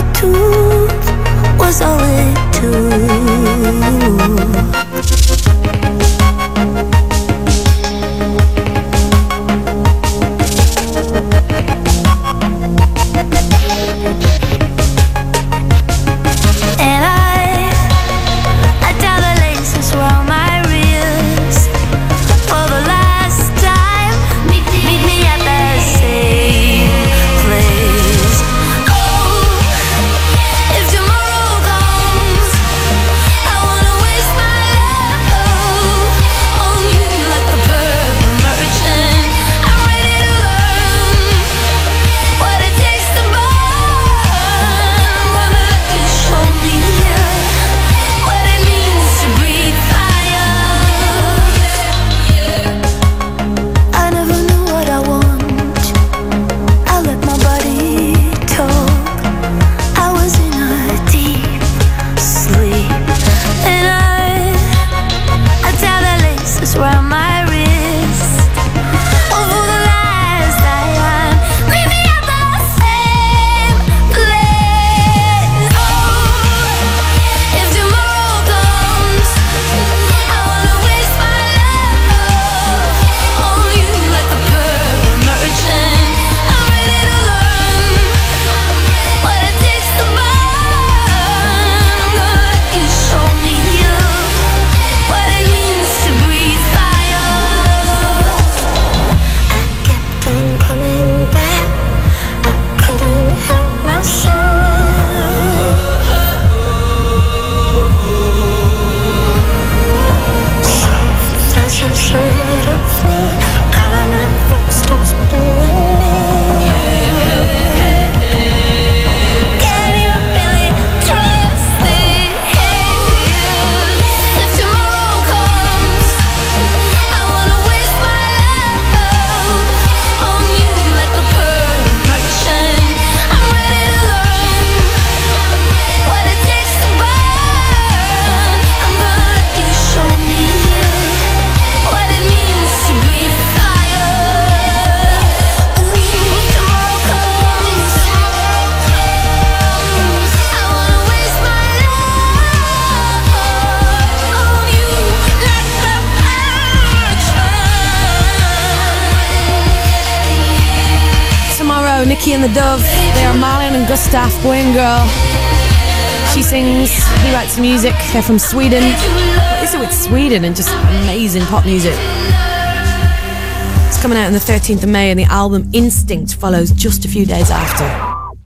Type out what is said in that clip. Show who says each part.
Speaker 1: truth was all it took.
Speaker 2: Nikki and the Dove. They are Malin and Gustaf, boy and girl. She sings, he writes the music. They're from Sweden. What is it with Sweden and just amazing pop music? It's coming out on the 13th of May and the album Instinct follows just a few days after.